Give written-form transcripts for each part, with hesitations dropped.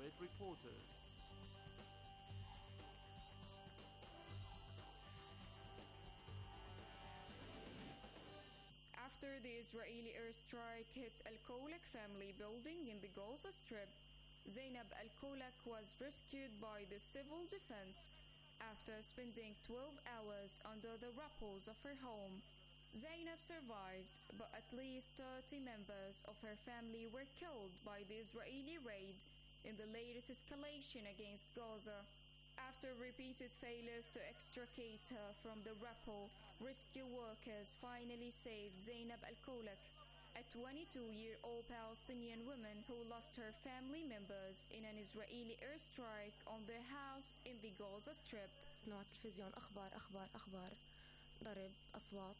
Khalid reporters. After the Israeli airstrike hit Al-Kolak family building in the Gaza Strip, Zainab Al-Kolak was rescued by the civil defense after spending 12 hours under the rubble of her home. Zainab survived, but at least 30 members of her family were killed by the Israeli raid in the latest escalation against Gaza. After repeated failures to extricate her from the rubble, rescue workers finally saved Zainab Al-Kolak, a 22-year-old Palestinian woman who lost her family members in an Israeli airstrike on their house in the Gaza Strip. نوع التلفزيون أخبار ضرب أصوات.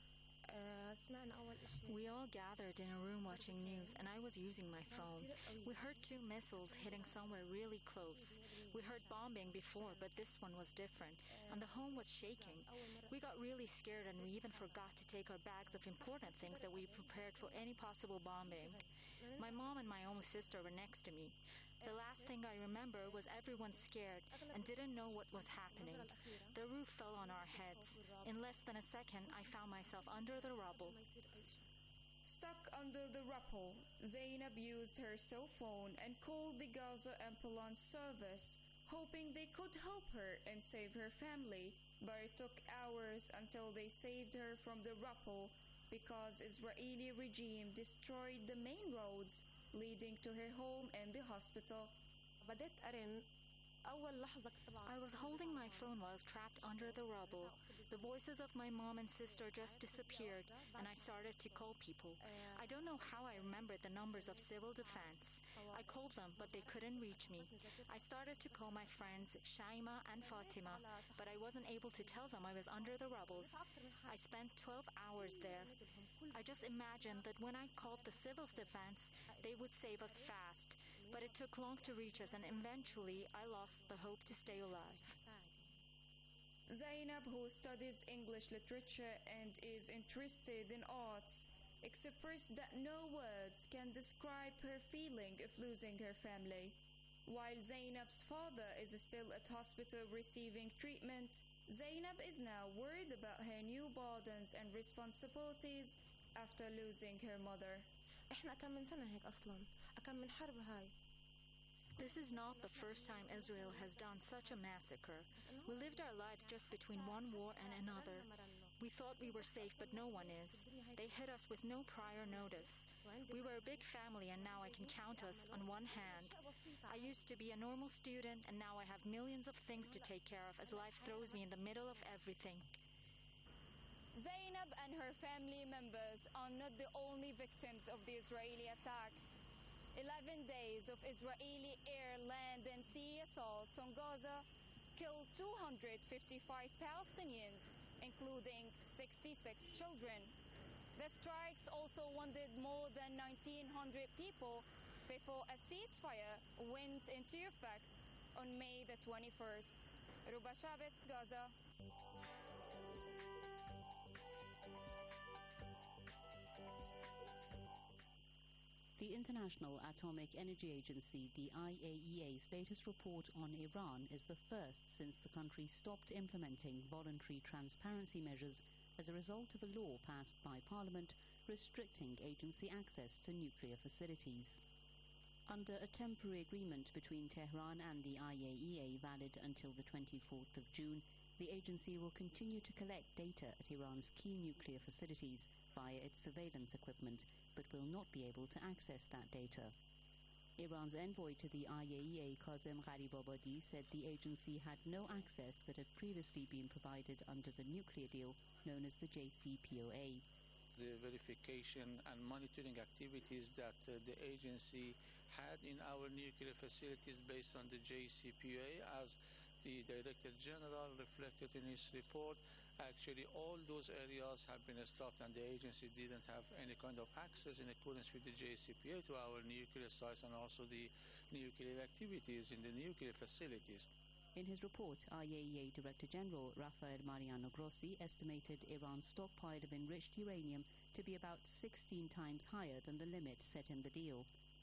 We all gathered in a room watching news, and I was using my phone. We heard 2 missiles hitting somewhere really close. We heard bombing before, but this one was different, and the home was shaking. We got really scared, and we even forgot to take our bags of important things that we prepared for any possible bombing. My mom and my only sister were next to me. The last thing I remember was everyone scared and didn't know what was happening. The roof fell on our heads. In less than a second, I found myself under the rubble. Stuck under the rubble, Zainab used her cell phone and called the Gaza ambulance service, hoping they could help her and save her family. But it took hours until they saved her from the rubble because Israeli regime destroyed the main roads leading to her home and the hospital. I was holding my phone while trapped under the rubble. The voices of my mom and sister just disappeared, and I started to call people. I don't know how I remembered the numbers of civil defense. I called them, but they couldn't reach me. I started to call my friends Shaima and Fatima, but I wasn't able to tell them I was under the rubbles. I spent 12 hours there. I just imagined that when I called the civil defense, they would save us fast. But it took long to reach us, and eventually I lost the hope to stay alive. Zainab, who studies English literature and is interested in arts, expressed that no words can describe her feeling of losing her family. While Zainab's father is still at hospital receiving treatment, Zainab is now worried about her new burdens and responsibilities after losing her mother. This is not the first time Israel has done such a massacre. We lived our lives just between one war and another. We thought we were safe, but no one is. They hit us with no prior notice. We were a big family, and now I can count us on one hand. I used to be a normal student, and now I have millions of things to take care of as life throws me in the middle of everything. Zainab and her family members are not the only victims of the Israeli attacks. 11 days of Israeli air, land and sea assaults on Gaza killed 255 Palestinians, including 66 children. The strikes also wounded more than 1,900 people before a ceasefire went into effect on May the 21st. Ruba Shabit, Gaza. The International Atomic Energy Agency, the IAEA's latest report on Iran is the first since the country stopped implementing voluntary transparency measures as a result of a law passed by Parliament restricting agency access to nuclear facilities. Under a temporary agreement between Tehran and the IAEA valid until the 24th of June, the agency will continue to collect data at Iran's key nuclear facilities via its surveillance equipment, but will not be able to access that data. Iran's envoy to the IAEA, Kazem Gharibabadi, said the agency had no access that had previously been provided under the nuclear deal known as the JCPOA. The verification and monitoring activities that the agency had in our nuclear facilities based on the JCPOA, as the Director General reflected in his report, actually all those areas have been stopped and the agency didn't have any kind of access in accordance with the JCPOA to our nuclear sites and also the nuclear activities in the nuclear facilities. In his report, IAEA Director General Rafael Mariano Grossi estimated Iran's stockpile of enriched uranium to be about 16 times higher than the limit set in the deal.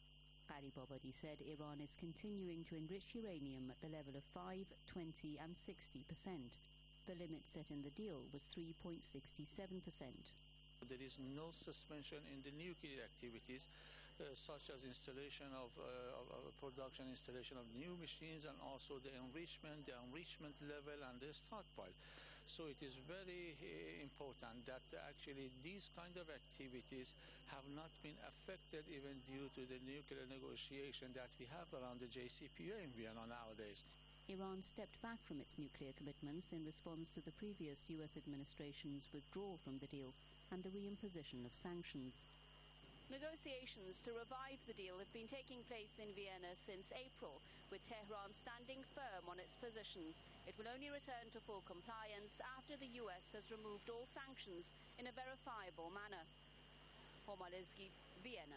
Gharibabadi said Iran is continuing to enrich uranium at the level of 5, 20 and 60%. The limit set in the deal was 3.67%. There is no suspension in the nuclear activities, such as installation of production, installation of new machines, and also the enrichment level, and the stockpile. So it is very important that actually these kind of activities have not been affected even due to the nuclear negotiation that we have around the JCPOA in Vienna nowadays. Iran stepped back from its nuclear commitments in response to the previous U.S. administration's withdrawal from the deal and the reimposition of sanctions. Negotiations to revive the deal have been taking place in Vienna since April, with Tehran standing firm on its position. It will only return to full compliance after the US has removed all sanctions in a verifiable manner. Homa Lezgi, Vienna.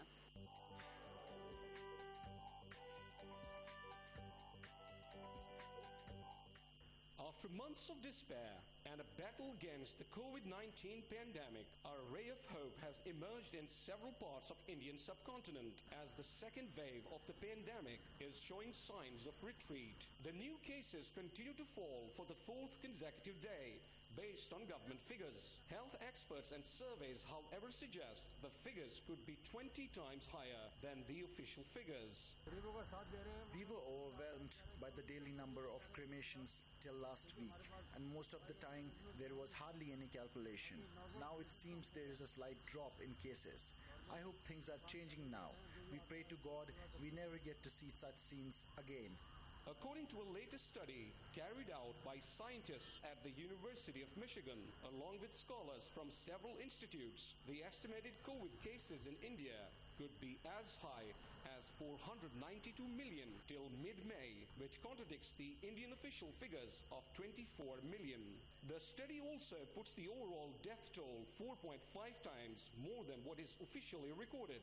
After months of despair and a battle against the COVID-19 pandemic, a ray of hope has emerged in several parts of Indian subcontinent as the second wave of the pandemic is showing signs of retreat. The new cases continue to fall for the fourth consecutive day, based on government figures. Health experts and surveys, however, suggest the figures could be 20 times higher than the official figures. We were overwhelmed by the daily number of cremations till last week, and most of the time there was hardly any calculation. Now it seems there is a slight drop in cases. I hope things are changing now. We pray to God we never get to see such scenes again. According to a latest study carried out by scientists at the University of Michigan, along with scholars from several institutes, the estimated COVID cases in India could be as high as 492 million till mid-May, which contradicts the Indian official figures of 24 million. The study also puts the overall death toll 4.5 times more than what is officially recorded.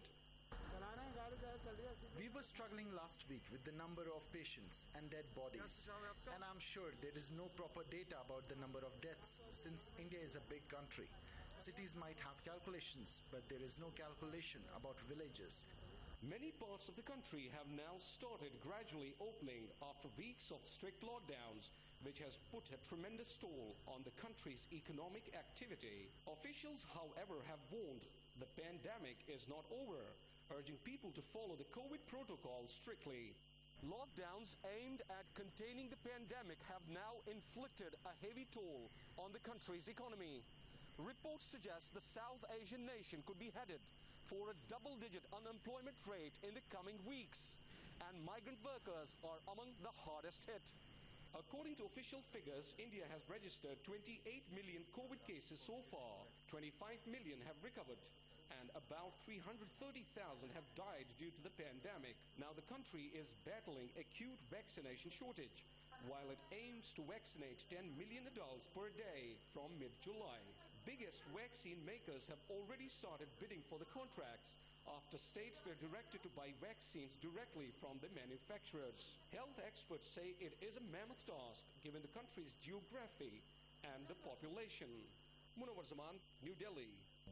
We were struggling last week with the number of patients and dead bodies, and I'm sure there is no proper data about the number of deaths since India is a big country. Cities might have calculations, but there is no calculation about villages. Many parts of the country have now started gradually opening after weeks of strict lockdowns, which has put a tremendous toll on the country's economic activity. Officials, however, have warned the pandemic is not over, urging people to follow the COVID protocol strictly. Lockdowns aimed at containing the pandemic have now inflicted a heavy toll on the country's economy. Reports suggest the South Asian nation could be headed for a double-digit unemployment rate in the coming weeks, and migrant workers are among the hardest hit. According to official figures, India has registered 28 million COVID cases so far, 25 million have recovered, and about 330,000 have died due to the pandemic. Now the country is battling acute vaccination shortage, while it aims to vaccinate 10 million adults per day from mid-July. Biggest vaccine makers have already started bidding for the contracts after states were directed to buy vaccines directly from the manufacturers. Health experts say it is a mammoth task given the country's geography and the population. Munawar Zaman, New Delhi.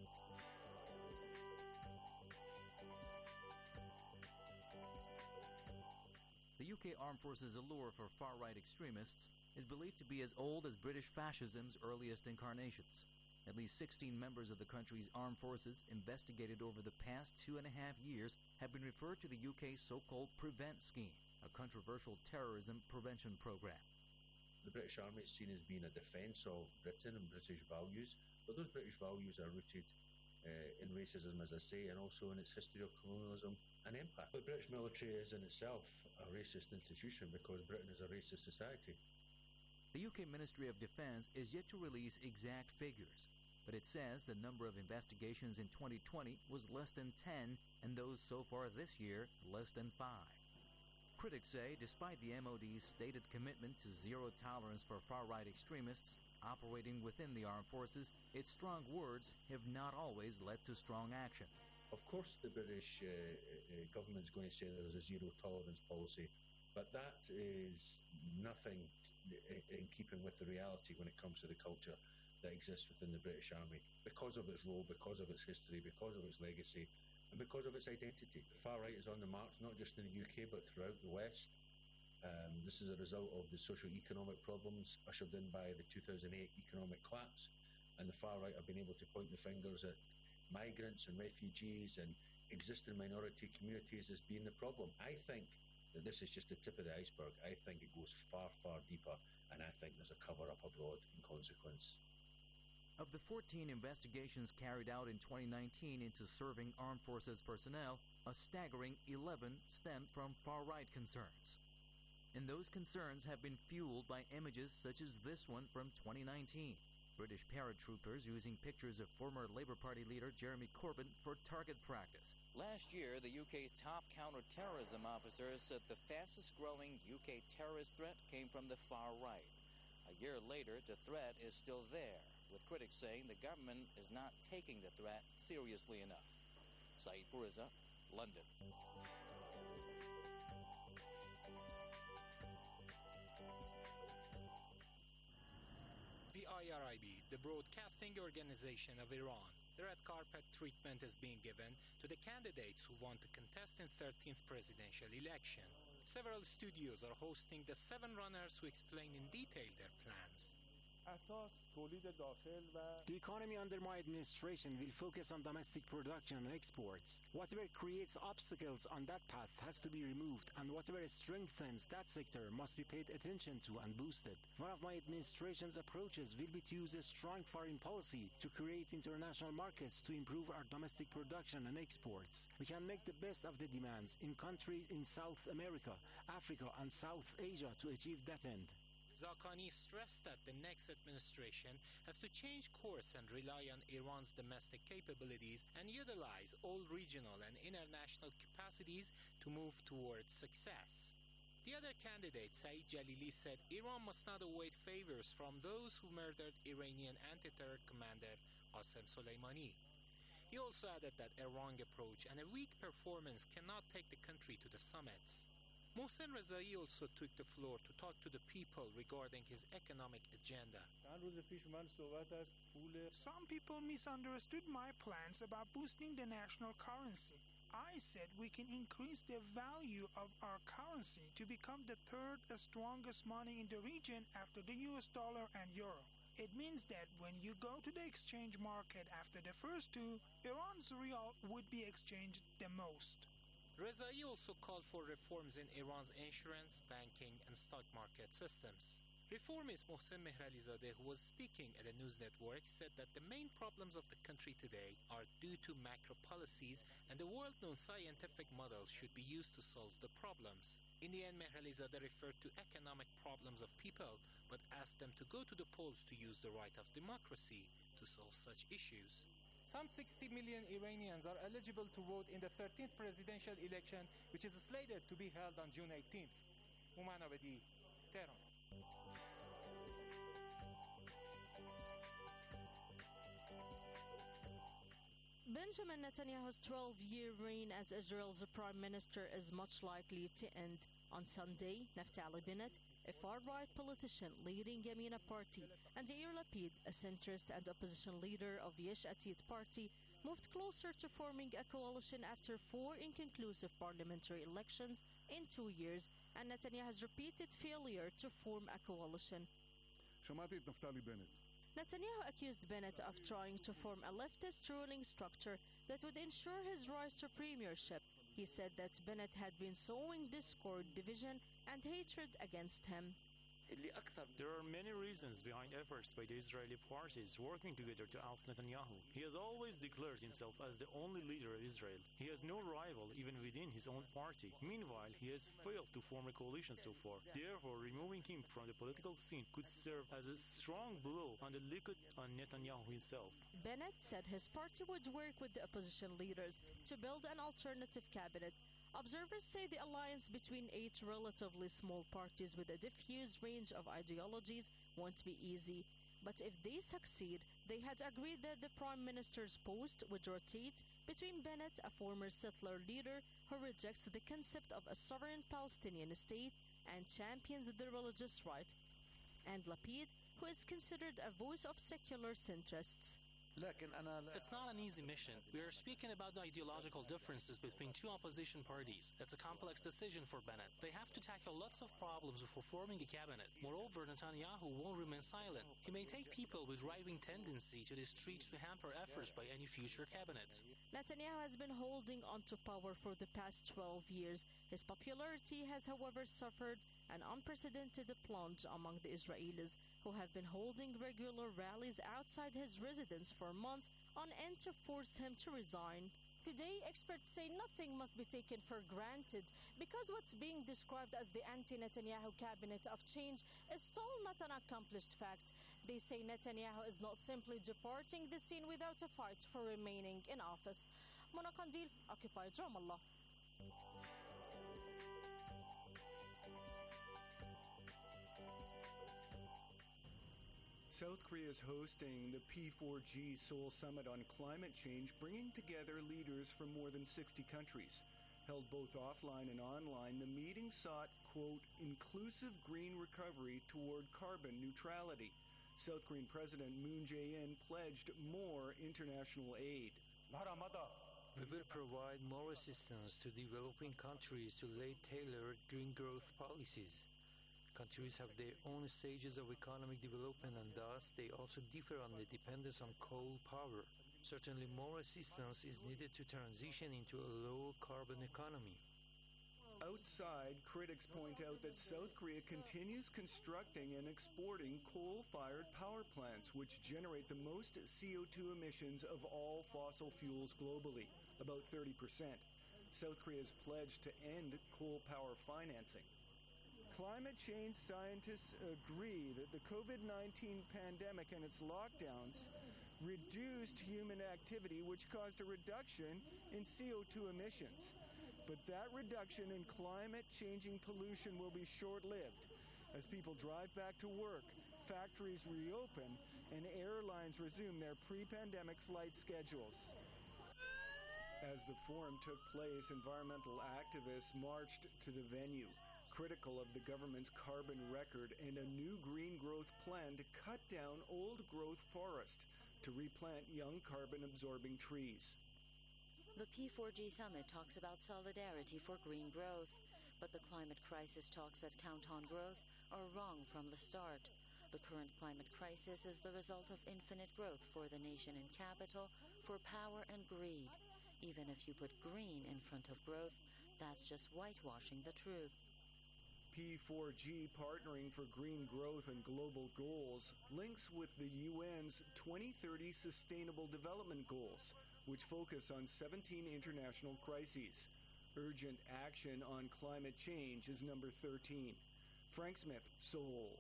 The UK Armed Forces' allure for far-right extremists is believed to be as old as British fascism's earliest incarnations. At least 16 members of the country's armed forces investigated over the past 2.5 years have been referred to the UK's so-called PREVENT scheme, a controversial terrorism prevention program. The British Army is seen as being a defence of Britain and British values, but those British values are rooted in racism, as I say, and also in its history of colonialism and empire. The British military is in itself a racist institution because Britain is a racist society. The UK Ministry of Defence is yet to release exact figures, but it says the number of investigations in 2020 was less than 10, and those so far this year less than 5. Critics say despite the MOD's stated commitment to zero tolerance for far-right extremists operating within the armed forces, its strong words have not always led to strong action. Of course the British government is going to say there's a zero tolerance policy, but that is nothing in keeping with the reality when it comes to the culture that exists within the British Army. Because of its role, because of its history, because of its legacy, because of its identity. The far right is on the march, not just in the UK but throughout the West. This is a result of the socio-economic problems ushered in by the 2008 economic collapse, and the far right have been able to point the fingers at migrants and refugees and existing minority communities as being the problem. I think that this is just the tip of the iceberg. I think it goes far, far deeper, and I think there's a cover-up abroad in consequence. Of the 14 investigations carried out in 2019 into serving armed forces personnel, a staggering 11 stemmed from far-right concerns. And those concerns have been fueled by images such as this one from 2019. British paratroopers using pictures of former Labour Party leader Jeremy Corbyn for target practice. Last year, the UK's top counter-terrorism officer said the fastest-growing UK terrorist threat came from the far right. A year later, the threat is still there, with critics saying the government is not taking the threat seriously enough. Saeed Fariza, London. The IRIB, the broadcasting organization of Iran, the red carpet treatment is being given to the candidates who want to contest in 13th presidential election. Several studios are hosting the 7 runners who explain in detail their plans. The economy under my administration will focus on domestic production and exports. Whatever creates obstacles on that path has to be removed, and whatever strengthens that sector must be paid attention to and boosted. One of my administration's approaches will be to use a strong foreign policy to create international markets to improve our domestic production and exports. We can make the best of the demands in countries in South America, Africa, and South Asia to achieve that end. Zaghani stressed that the next administration has to change course and rely on Iran's domestic capabilities and utilize all regional and international capacities to move towards success. The other candidate, Saeed Jalili, said Iran must not await favors from those who murdered Iranian anti-terror commander Qasem Soleimani. He also added that a wrong approach and a weak performance cannot take the country to the summits. Mohsen Rezai also took the floor to talk to the people regarding his economic agenda. Some people misunderstood my plans about boosting the national currency. I said we can increase the value of our currency to become the third strongest money in the region after the US dollar and euro. It means that when you go to the exchange market after the first two, Iran's rial would be exchanged the most. Rezai also called for reforms in Iran's insurance, banking, and stock market systems. Reformist Mohsen Mehralizadeh, who was speaking at a news network, said that the main problems of the country today are due to macro policies, and the world-known scientific models should be used to solve the problems. In the end, Mehralizadeh referred to economic problems of people, but asked them to go to the polls to use the right of democracy to solve such issues. Some 60 million Iranians are eligible to vote in the 13th presidential election, which is slated to be held on June 18th. Uman Abedi, Tehran. Benjamin Netanyahu's 12-year reign as Israel's prime minister is much likely to end. On Sunday, Naftali Bennett, a far-right politician leading Yamina Party, and Yair Lapid, a centrist and opposition leader of Yesh Atid Party, moved closer to forming a coalition after 4 inconclusive parliamentary elections in 2 years, and Netanyahu's repeated failure to form a coalition. Netanyahu accused Bennett of trying to form a leftist ruling structure that would ensure his rise to premiership. He said that Bennett had been sowing discord, division, and hatred against him. There are many reasons behind efforts by the Israeli parties working together to oust Netanyahu. He has always declared himself as the only leader of Israel. He has no rival even within his own party. Meanwhile, he has failed to form a coalition so far. Therefore, removing him from the political scene could serve as a strong blow on the liquid on Netanyahu himself. Bennett said his party would work with the opposition leaders to build an alternative cabinet. Observers say the alliance between 8 relatively small parties with a diffuse range of ideologies won't be easy. But if they succeed, they had agreed that the prime minister's post would rotate between Bennett, a former settler leader who rejects the concept of a sovereign Palestinian state and champions the religious right, and Lapid, who is considered a voice of secular centrists. It's not an easy mission. We are speaking about the ideological differences between two opposition parties. It's a complex decision for Bennett. They have to tackle lots of problems before forming a cabinet. Moreover, Netanyahu won't remain silent. He may take people with right-wing tendency to the streets to hamper efforts by any future cabinet. Netanyahu has been holding on to power for the past 12 years. His popularity has, however, suffered an unprecedented plunge among the Israelis, who have been holding regular rallies outside his residence for months on end to force him to resign. Today, experts say nothing must be taken for granted because what's being described as the anti-Netanyahu cabinet of change is still not an accomplished fact. They say Netanyahu is not simply departing the scene without a fight for remaining in office. Mona Kandil, occupied Ramallah. South Korea is hosting the P4G Seoul Summit on Climate Change, bringing together leaders from more than 60 countries. Held both offline and online, the meeting sought, quote, inclusive green recovery toward carbon neutrality. South Korean President Moon Jae-in pledged more international aid. We will provide more assistance to developing countries to lay tailored green growth policies. Countries have their own stages of economic development and thus they also differ on the dependence on coal power. Certainly more assistance is needed to transition into a low-carbon economy. Outside, critics point out that South Korea continues constructing and exporting coal-fired power plants, which generate the most CO2 emissions of all fossil fuels globally, about 30%. South Korea has pledged to end coal power financing. Climate change scientists agree that the COVID-19 pandemic and its lockdowns reduced human activity, which caused a reduction in CO2 emissions. But that reduction in climate-changing pollution will be short-lived as people drive back to work, factories reopen, and airlines resume their pre-pandemic flight schedules. As the forum took place, environmental activists marched to the venue, critical of the government's carbon record and a new green growth plan to cut down old-growth forest to replant young carbon-absorbing trees. The P4G summit talks about solidarity for green growth, but the climate crisis talks that count on growth are wrong from the start. The current climate crisis is the result of infinite growth for the nation and capital, for power and greed. Even if you put green in front of growth, that's just whitewashing the truth. P4G, partnering for green growth and global goals, links with the UN's 2030 Sustainable Development Goals, which focus on 17 international crises. Urgent action on climate change is number 13. Frank Smith, Seoul.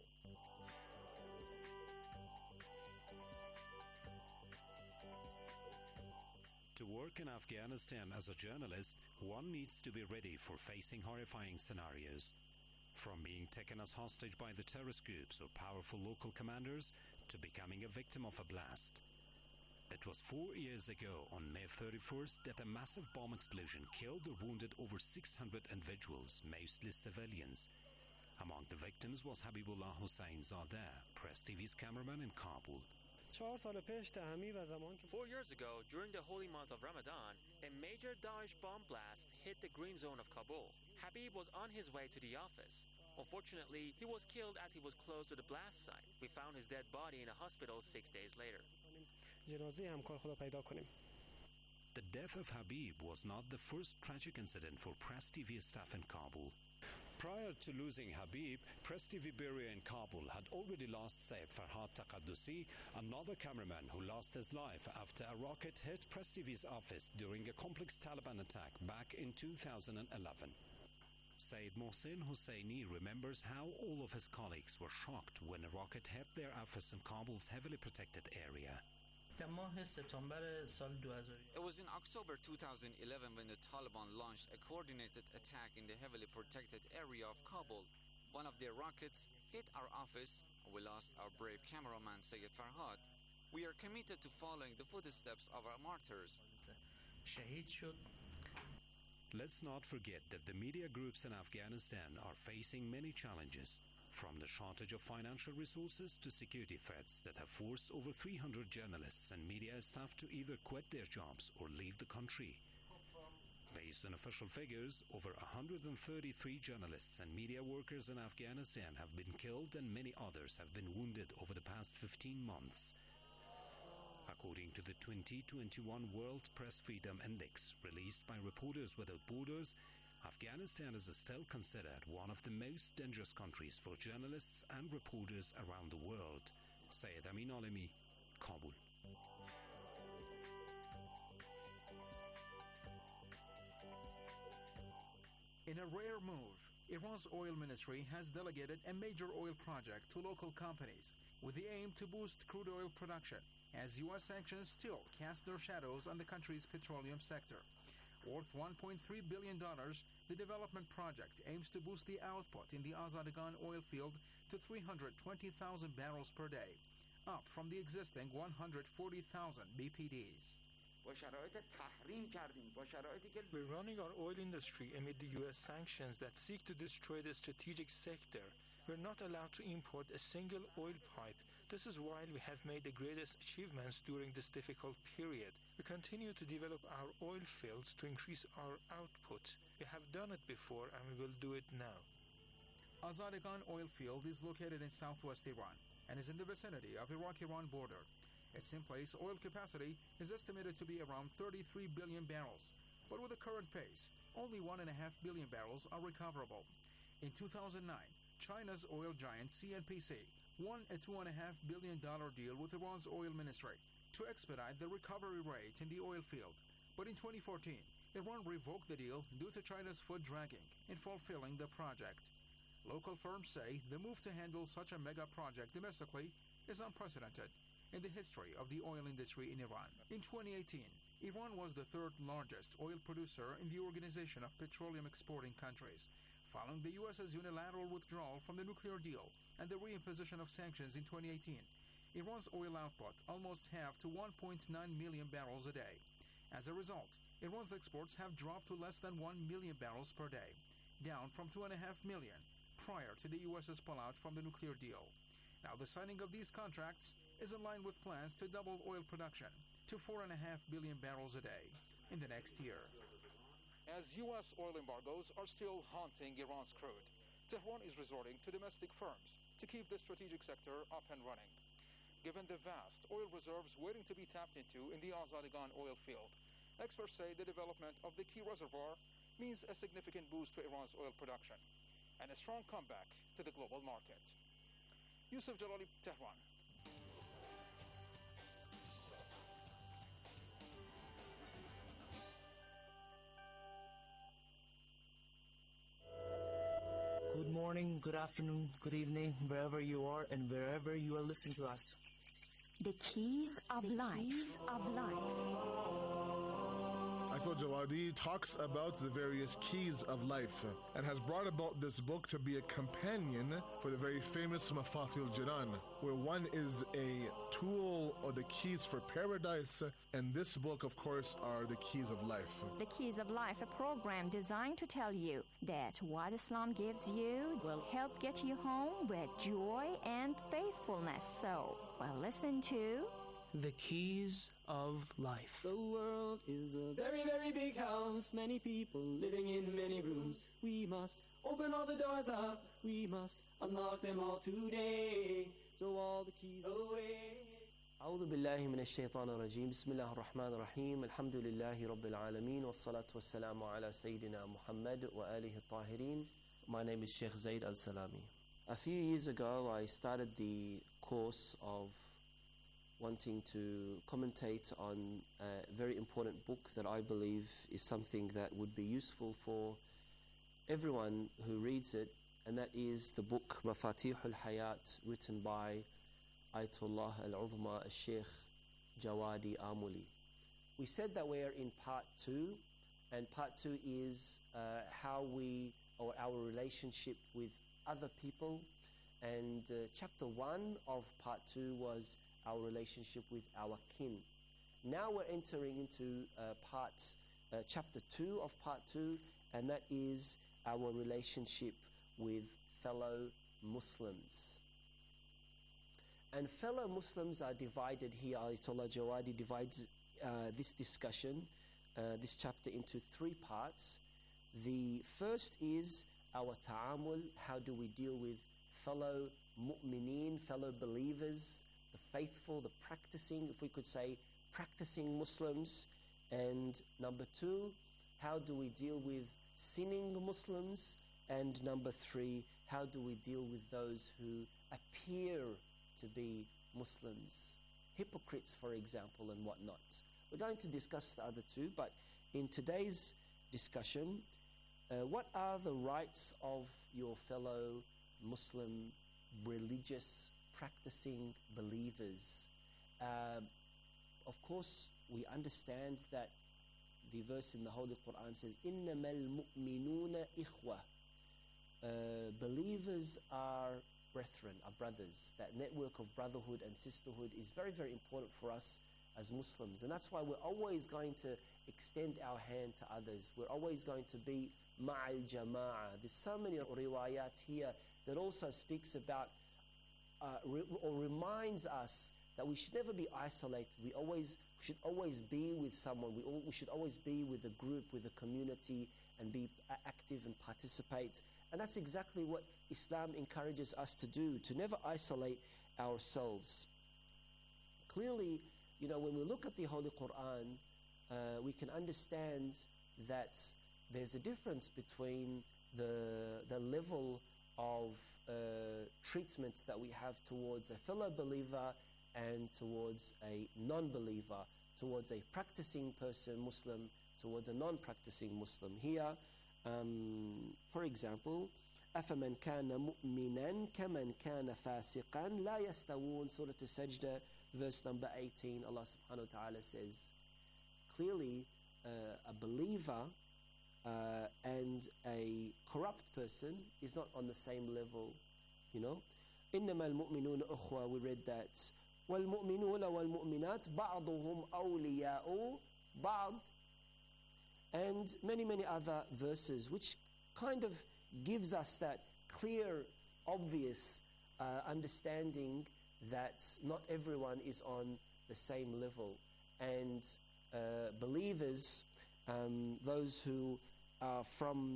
To work in Afghanistan as a journalist, one needs to be ready for facing horrifying scenarios. From being taken as hostage by the terrorist groups or powerful local commanders to becoming a victim of a blast. It was 4 years ago, on May 31st, that a massive bomb explosion killed or wounded over 600 individuals, mostly civilians. Among the victims was Habibullah Hussein Zadeh, Press TV's cameraman in Kabul. 4 years ago, during the holy month of Ramadan, a major Daesh bomb blast hit the green zone of Kabul. Habib was on his way to the office. Unfortunately, he was killed as he was close to the blast site. We found his dead body in a hospital 6 days later. The death of Habib was not the first tragic incident for Press TV staff in Kabul. Prior to losing Habib, Press TV bureau in Kabul had already lost Saeed Farhad Taqaddusi, another cameraman who lost his life after a rocket hit Press TV's office during a complex Taliban attack back in 2011. Saeed Mohsin Husseini remembers how all of his colleagues were shocked when a rocket hit their office in Kabul's heavily protected area. It was in October 2011 when the Taliban launched a coordinated attack in the heavily protected area of Kabul. One of their rockets hit our office, and we lost our brave cameraman Saeed Farhad. We are committed to following the footsteps of our martyrs. Let's not forget that the media groups in Afghanistan are facing many challenges. From the shortage of financial resources to security threats that have forced over 300 journalists and media staff to either quit their jobs or leave the country. Based on official figures, over 133 journalists and media workers in Afghanistan have been killed and many others have been wounded over the past 15 months. According to the 2021 World Press Freedom Index released by Reporters Without Borders, Afghanistan is still considered one of the most dangerous countries for journalists and reporters around the world. Syed Amin Alemi, Kabul. In a rare move, Iran's oil ministry has delegated a major oil project to local companies with the aim to boost crude oil production, as U.S. sanctions still cast their shadows on the country's petroleum sector. Worth $1.3 billion, the development project aims to boost the output in the Azadegan oil field to 320,000 barrels per day, up from the existing 140,000 BPDs. We're running our oil industry amid the U.S. sanctions that seek to destroy the strategic sector. We're not allowed to import a single oil pipe. This is why we have made the greatest achievements during this difficult period. We continue to develop our oil fields to increase our output. We have done it before and we will do it now. Azadegan oil field is located in southwest Iran and is in the vicinity of Iraq-Iran border. Its in-place oil capacity is estimated to be around 33 billion barrels, but with the current pace, only 1.5 billion barrels are recoverable. In 2009, China's oil giant CNPC won a $2.5 billion deal with Iran's oil ministry to expedite the recovery rate in the oil field. But in 2014, Iran revoked the deal due to China's foot dragging in fulfilling the project. Local firms say the move to handle such a mega project domestically is unprecedented in the history of the oil industry in Iran. In 2018, Iran was the third largest oil producer in the Organization of Petroleum Exporting Countries, following the U.S.'s unilateral withdrawal from the nuclear deal and the reimposition of sanctions in 2018. Iran's oil output almost halved to 1.9 million barrels a day. As a result, Iran's exports have dropped to less than 1 million barrels per day, down from 2.5 million prior to the U.S.'s pullout from the nuclear deal. Now, the signing of these contracts is in line with plans to double oil production to 4.5 billion barrels a day in the next year. As U.S. oil embargoes are still haunting Iran's crude, Tehran is resorting to domestic firms to keep the strategic sector up and running. Given the vast oil reserves waiting to be tapped into in the Azadegan oil field, experts say the development of the key reservoir means a significant boost to Iran's oil production and a strong comeback to the global market. Yusuf Jalali, Tehran. Good morning, good afternoon, good evening, wherever you are and wherever you are listening to us. The Keys of Life. Akhtar Jawadi talks about the various keys of life and has brought about this book to be a companion for the very famous Mafatih al-Jinan, where one is a tool or the keys for paradise, and this book, of course, are the keys of life. The Keys of Life, a program designed to tell you that what Islam gives you will help get you home with joy and faithfulness. So, well, listen to The Keys of Life. The world is a very, very big house. Many people living in many rooms. We must open all the doors up. We must unlock them all today. Throw all the keys away. أعوذ بالله من الشيطان الرجيم بسم الله الرحمن الرحيم الحمد لله رب العالمين والصلاة والسلام على سيدنا محمد وآله الطاهرين. My name is Sheikh Zaid Al-Salami. A few years ago I started the course of wanting to commentate on a very important book that I believe is something that would be useful for everyone who reads it, and that is the book Mafatih al-Hayat, written by Ayatollah al-Uzma al-Sheikh Jawadi Amuli. We said that we're in part 2, and part 2 is how we, or our relationship with other people, and chapter 1 of part 2 was our relationship with our kin. Now we're entering into chapter 2 of part 2, and that is our relationship with fellow Muslims. And fellow Muslims are divided here. Ayatollah Jawadi divides this discussion, this chapter, into three parts. The first is our ta'amul, how do we deal with fellow mu'mineen, fellow believers, the faithful, the practicing, if we could say, practicing Muslims. And number two, how do we deal with sinning Muslims? And number three, how do we deal with those who appear to be Muslims? Hypocrites, for example, and whatnot. We're going to discuss the other two, but in today's discussion, what are the rights of your fellow Muslim religious practicing believers? Of course, we understand that the verse in the Holy Quran says, إِنَّمَا الْمُؤْمِنُونَ إِخْوَةً. Believers are brethren, are brothers. That network of brotherhood and sisterhood is very, very important for us as Muslims. And that's why we're always going to extend our hand to others. We're always going to be ma'al jama'ah. There's so many riwayat here that also speaks about or reminds us that we should never be isolated. We should always be with someone. We should always be with a group, with a community, and be active and participate. And that's exactly what Islam encourages us to do, to never isolate ourselves. Clearly, when we look at the Holy Quran, we can understand that there's a difference between the level of treatments that we have towards a fellow believer and towards a non-believer, towards a practicing person, Muslim, towards a non-practicing Muslim. Here, for example, أَفَمَنْ كَانَ مُؤْمِنًا كَمَنْ كَانَ فَاسِقًا لَا يَسْتَوُونَ Surah As-Sajdah, verse number 18, Allah subhanahu wa ta'ala says, clearly a believer and a corrupt person is not on the same level, إِنَّمَا الْمُؤْمِنُونَ أُخْوَةً, we read that. وَالْمُؤْمِنُونَ وَالْمُؤْمِنَاتِ بَعْضُهُمْ أَوْلِيَاءُ بَعْضٍ, and many, many other verses, which kind of gives us that clear, obvious understanding that not everyone is on the same level. And believers, those who are from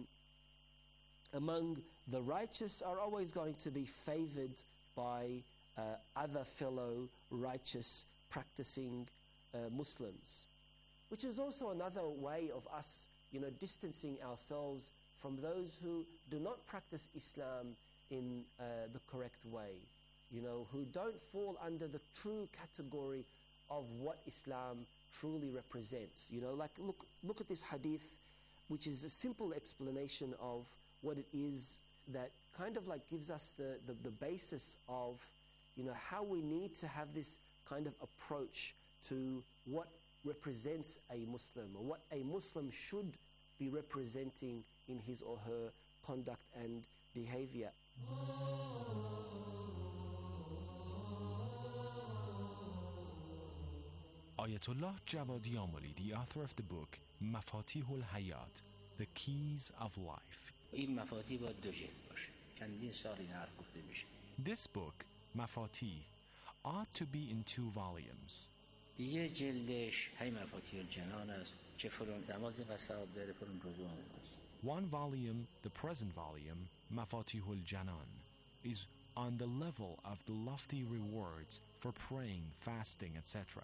among the righteous, are always going to be favored by other fellow righteous practicing Muslims, which is also another way of us, distancing ourselves from those who do not practice Islam in the correct way, who don't fall under the true category of what Islam truly represents. Like look at this hadith, which is a simple explanation of what it is, that kind of like gives us the basis of how we need to have this kind of approach to what represents a Muslim, or what a Muslim should be representing in his or her conduct and behavior. Ayatollah Jawadi Amoli, the author of the book Mafatihul Hayat, The Keys of Life. This book, Mafatih, ought to be in 2 volumes. One volume, the present volume, Mafatihul Janan, is on the level of the lofty rewards for praying, fasting, etc.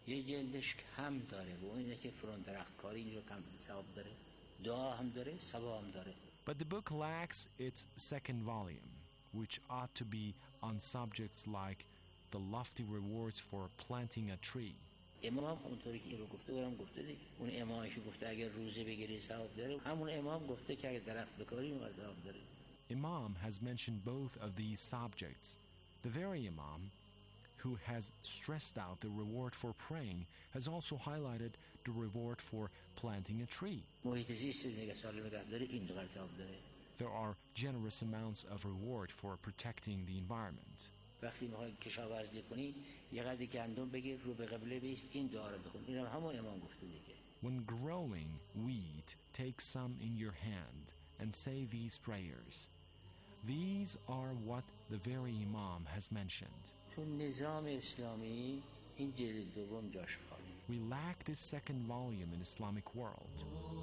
But the book lacks its second volume, which ought to be on subjects like the lofty rewards for planting a tree. Imam has mentioned both of these subjects. The very Imam who has stressed out the reward for praying has also highlighted the reward for planting a tree. There are generous amounts of reward for protecting the environment. When growing wheat, take some in your hand and say these prayers. These are what the very Imam has mentioned. تو نظام اسلامی این جلد دوم جاش خالی. We lack this second volume in Islamic world.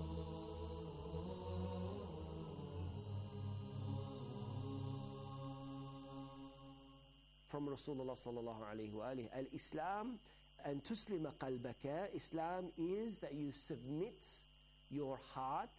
From Rasulullah sallallahu alayhi wa alihi, al-Islam and tuslima qalbaka, Islam is that you submit your heart,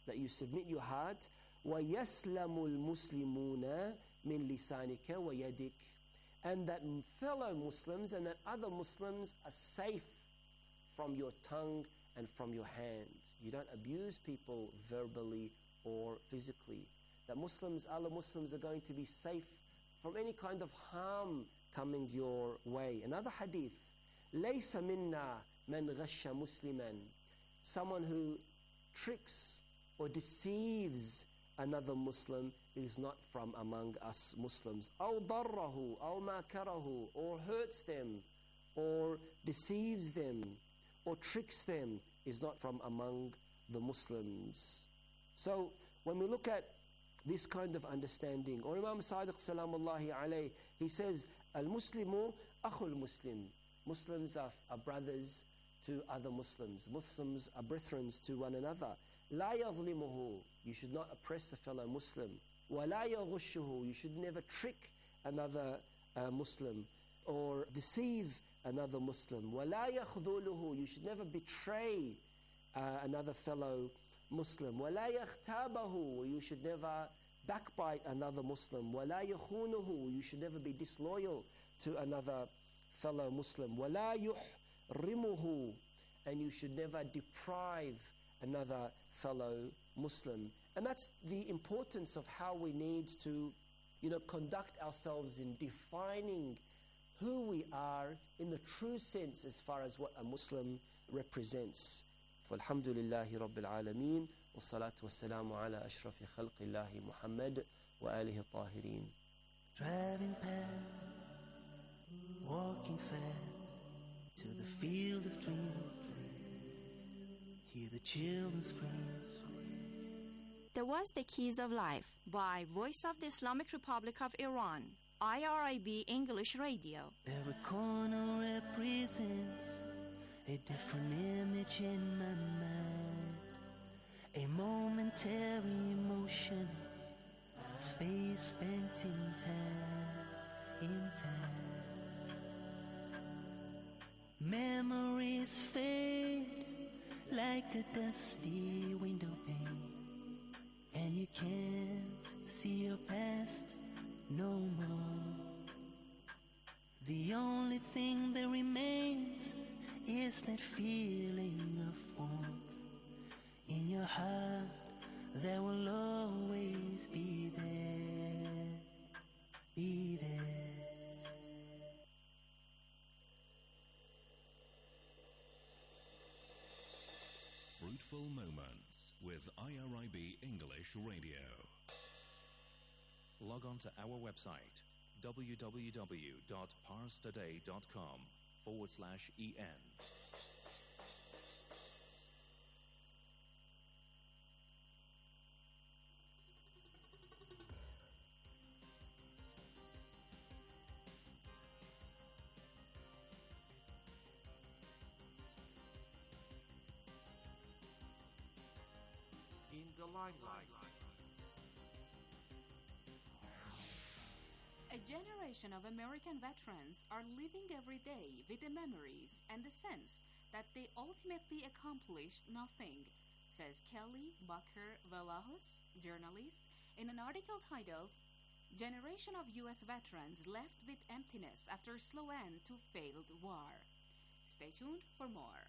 وَيَسْلَمُ الْمُسْلِمُونَ مِنْ لِسَانِكَ وَيَدِكَ, and that fellow Muslims and that other Muslims are safe from your tongue and from your hands. You don't abuse people verbally or physically. That other Muslims are going to be safe from any kind of harm coming your way. Another hadith, لَيْسَ مِنَّا مَنْ غَشَّ مُسْلِمًا, someone who tricks or deceives another Muslim is not from among us Muslims. أَوْ ضَرَّهُ أَوْ مَاكَرَهُ, or hurts them, or deceives them, or tricks them, is not from among the Muslims. So when we look at this kind of understanding, or Imam Sadiq salamullahi alayhi, he says, Al-Muslimu akhul Muslim. Muslims are brothers to other Muslims. Muslims are brethren to one another. La yadhlimuhu, you should not oppress a fellow Muslim. Wa la yaghushuhu, you should never trick another Muslim or deceive another Muslim. Wa la yakhdhuluhu, you should never betray another fellow Muslim. Wa la yakhtabahu, you should never backbite another Muslim. Wa la yakhunuhu, you should never be disloyal to another fellow Muslim. Wa la yuhrimuhu, and you should never deprive another fellow Muslim. And that's the importance of how we need to, conduct ourselves in defining who we are in the true sense as far as what a Muslim represents. Alhamdulillahi Rabbil Alameen, wa salatu wa salamu ala ashrafi khalqillahi Muhammad wa alihi tahirin. Driving past, walking fast to the field of dreams. Hear the children scream. That was The Keys of Life by Voice of the Islamic Republic of Iran, IRIB English Radio. Every corner represents a different image in my mind, a momentary emotion, space spent in time. Memories fade like a dusty window pane, and you can't see your past no more. The only thing that remains is that feeling of warmth in your heart that will always be there, be there. Fruitful Moments with IRIB English Radio. Log on to our website www.parstoday.com/en. In the limelight. A generation of American veterans are living every day with the memories and the sense that they ultimately accomplished nothing, says Kelly Baker Velajos, journalist, in an article titled Generation of U.S. Veterans Left with Emptiness After Slow End to Failed War. Stay tuned for more.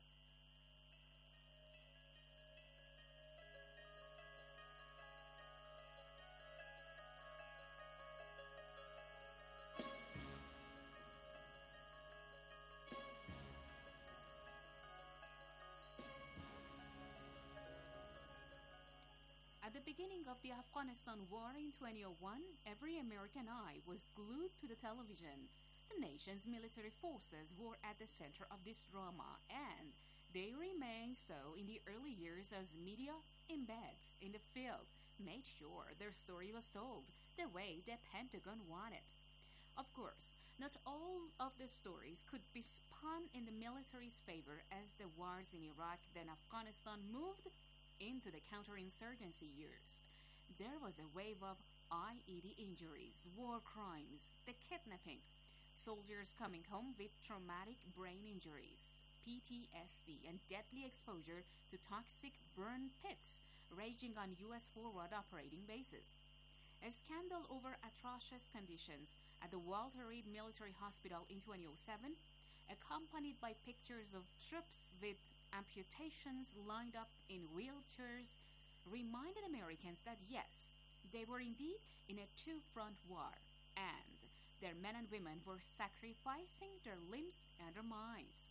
At the beginning of the Afghanistan war in 2001, every American eye was glued to the television. The nation's military forces were at the center of this drama, and they remained so in the early years as media embeds in the field made sure their story was told the way the Pentagon wanted. Of course, not all of the stories could be spun in the military's favor as the wars in Iraq then Afghanistan moved into the counterinsurgency years. There was a wave of IED injuries, war crimes, the kidnapping, soldiers coming home with traumatic brain injuries, PTSD, and deadly exposure to toxic burn pits raging on U.S. forward operating bases. A scandal over atrocious conditions at the Walter Reed Military Hospital in 2007, accompanied by pictures of troops with amputations lined up in wheelchairs, reminded Americans that yes, they were indeed in a two-front war, and their men and women were sacrificing their limbs and their minds.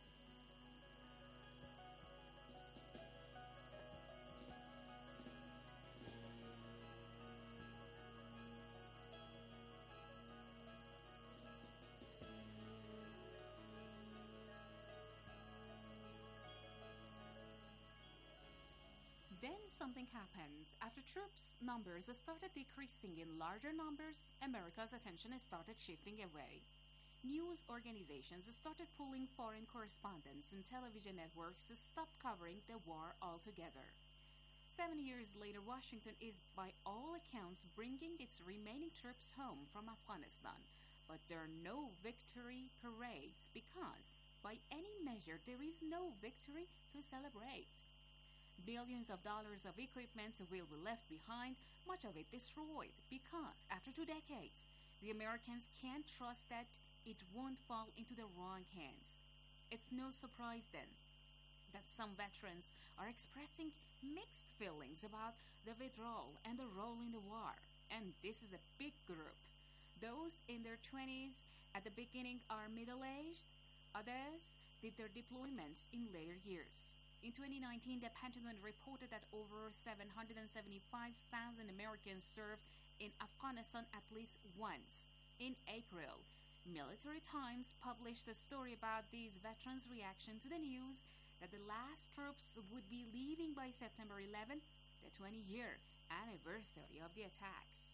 Then something happened. After troops' numbers started decreasing in larger numbers, America's attention started shifting away. News organizations started pulling foreign correspondents, and television networks stopped covering the war altogether. 7 years later, Washington is, by all accounts, bringing its remaining troops home from Afghanistan. But there are no victory parades because, by any measure, there is no victory to celebrate. Billions of dollars of equipment will be left behind, much of it destroyed, because after 2 decades, the Americans can't trust that it won't fall into the wrong hands. It's no surprise then that some veterans are expressing mixed feelings about the withdrawal and the role in the war, and this is a big group. Those in their 20s at the beginning are middle-aged, others did their deployments in later years. In 2019, the Pentagon reported that over 775,000 Americans served in Afghanistan at least once. In April, Military Times published a story about these veterans' reaction to the news that the last troops would be leaving by September 11, the 20-year anniversary of the attacks.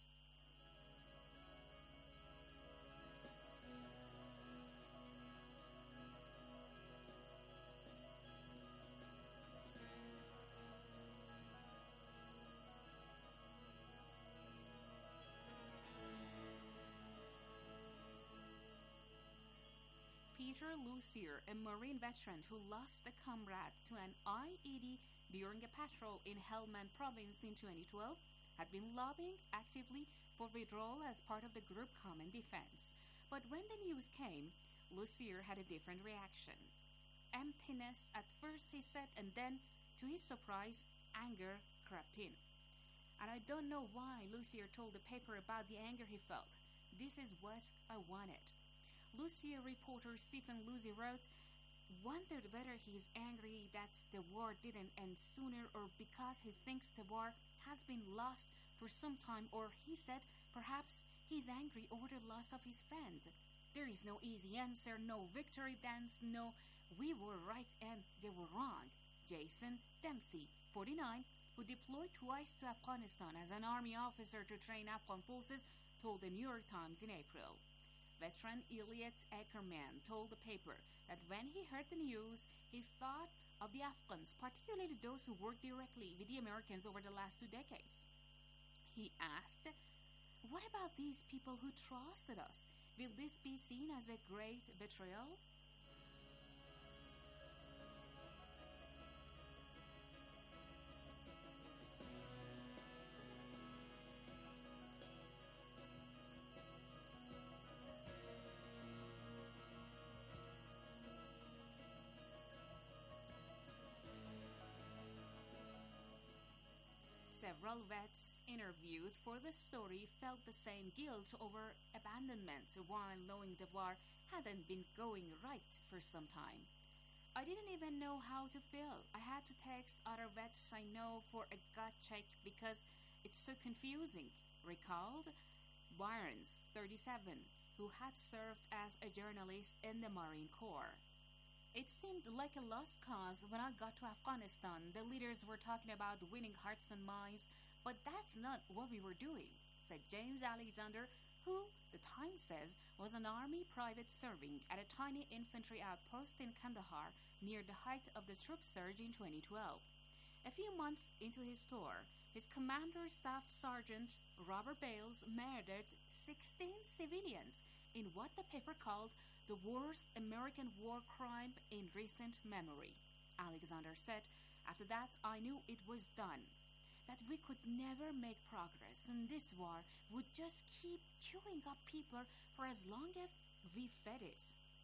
Peter Lucier, a Marine veteran who lost a comrade to an IED during a patrol in Helmand province in 2012, had been lobbying actively for withdrawal as part of the group Common Defense. But when the news came, Lucier had a different reaction. Emptiness at first, he said, and then, to his surprise, anger crept in. And I don't know why Lucier told the paper about the anger he felt. This is what I wanted. Lucier reporter Stephen Lucy wrote, wondered whether he is angry that the war didn't end sooner, or because he thinks the war has been lost for some time, or he said perhaps he's angry over the loss of his friend. There is no easy answer, no victory dance, no we were right and they were wrong. Jason Dempsey, 49, who deployed twice to Afghanistan as an army officer to train Afghan forces, told the New York Times in April. Veteran Elliot Ackerman told the paper that when he heard the news, he thought of the Afghans, particularly those who worked directly with the Americans over the last 2 decades. He asked, what about these people who trusted us? Will this be seen as a great betrayal? Several vets interviewed for the story felt the same guilt over abandonment while knowing the war hadn't been going right for some time. I didn't even know how to feel. I had to text other vets I know for a gut check because it's so confusing, recalled Byrnes, 37, who had served as a journalist in the Marine Corps. It seemed like a lost cause when I got to Afghanistan. The leaders were talking about winning hearts and minds, But that's not what we were doing, said James Alexander, who, the Times says, was an army private serving at a tiny infantry outpost in Kandahar near the height of the troop surge in 2012. A few months into his tour, his commander staff sergeant Robert Bales murdered 16 civilians in what the paper called the worst American war crime in recent memory. Alexander said, "After that, I knew it was done, that we could never make progress, and this war would just keep chewing up people for as long as we fed it."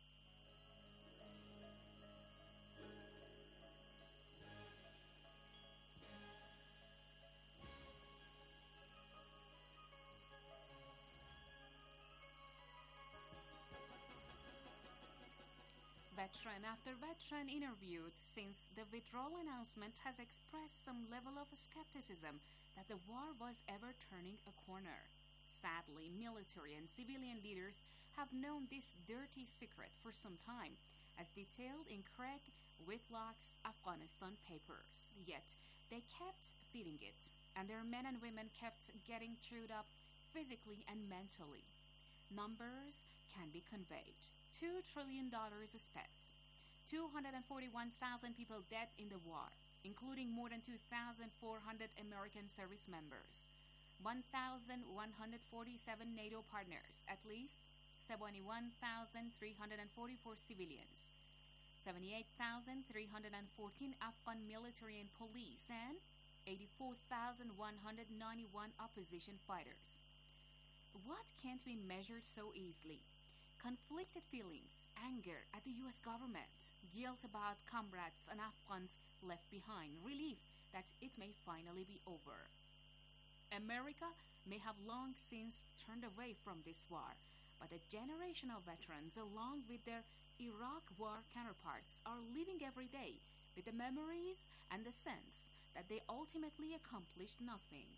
Veteran after veteran interviewed since the withdrawal announcement has expressed some level of skepticism that the war was ever turning a corner. Sadly, military and civilian leaders have known this dirty secret for some time, as detailed in Craig Whitlock's Afghanistan papers. Yet, they kept feeding it, and their men and women kept getting chewed up physically and mentally. Numbers can be conveyed. $2 trillion spent, 241,000 people dead in the war, including more than 2,400 American service members, 1,147 NATO partners, at least 71,344 civilians, 78,314 Afghan military and police, and 84,191 opposition fighters. What can't be measured so easily? Conflicted feelings, anger at the U.S. government, guilt about comrades and Afghans left behind, relief that it may finally be over. America may have long since turned away from this war, but a generation of veterans, along with their Iraq war counterparts, are living every day with the memories and the sense that they ultimately accomplished nothing.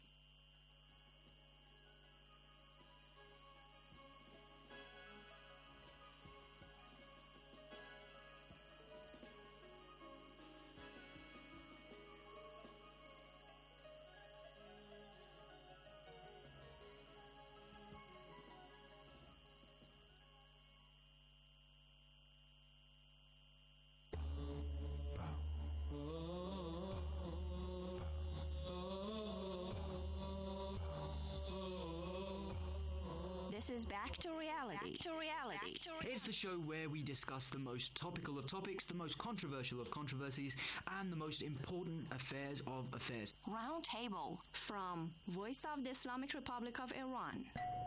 This is Back to Reality. It's the show where we discuss the most topical of topics, the most controversial of controversies, and the most important affairs of affairs. Roundtable from Voice of the Islamic Republic of Iran.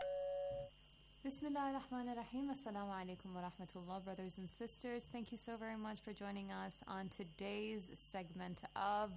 Bismillah ar-Rahman ar-Rahim. Assalamu alaikum wa rahmatullah, brothers and sisters. Thank you so very much for joining us on today's segment of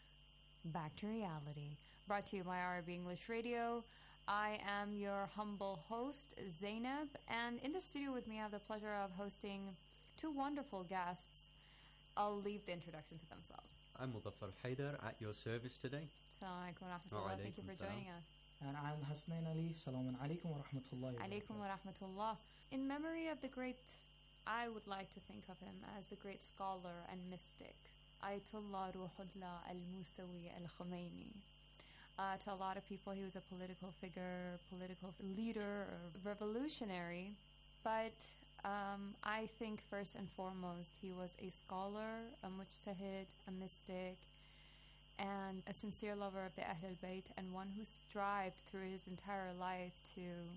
Back to Reality, brought to you by IRIB English Radio. I am your humble host, Zainab, and in the studio with me I have the pleasure of hosting two wonderful guests. I'll leave the introduction to themselves. I'm Mudaffar Haidar at your service today. Assalamu alaikum wa rahmatullah. Thank you for joining us. And I'm Hasnain Ali. Assalamu alaikum wa rahmatullahi wa Alaikum wa rahmatullah. In memory of the great, I would like to think of him as the great scholar and mystic, Ayatollah Ruhullah al-Musawi al-Khomeini. To a lot of people, he was a political figure, political leader, or revolutionary. But I think first and foremost, he was a scholar, a mujtahid, a mystic, and a sincere lover of the Ahl al-Bayt, and one who strived through his entire life to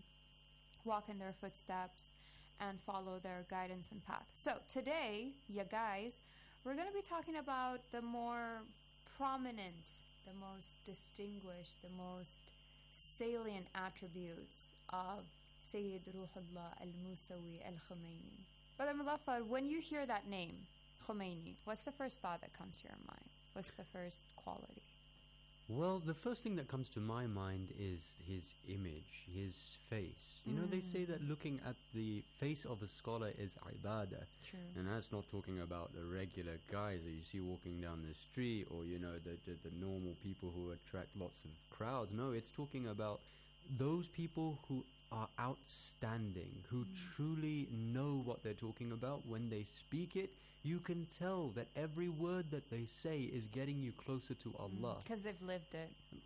walk in their footsteps and follow their guidance and path. So today, you guys, we're going to be talking about the more prominent, the most distinguished, the most salient attributes of Sayyid Ruhullah al-Musawi al-Khomeini. Brother Mudaffar, when you hear that name, Khomeini, what's the first thought that comes to your mind? What's the first quality? Well, the first thing that comes to my mind is his image, his face. You know, they say that looking at the face of a scholar is ibadah. True. And that's not talking about the regular guys that you see walking down the street, or, you know, the normal people who attract lots of crowds. No, it's talking about those people who are outstanding, who truly know what they're talking about. When they speak it, you can tell that every word that they say is getting you closer to Allah. Because they've lived it.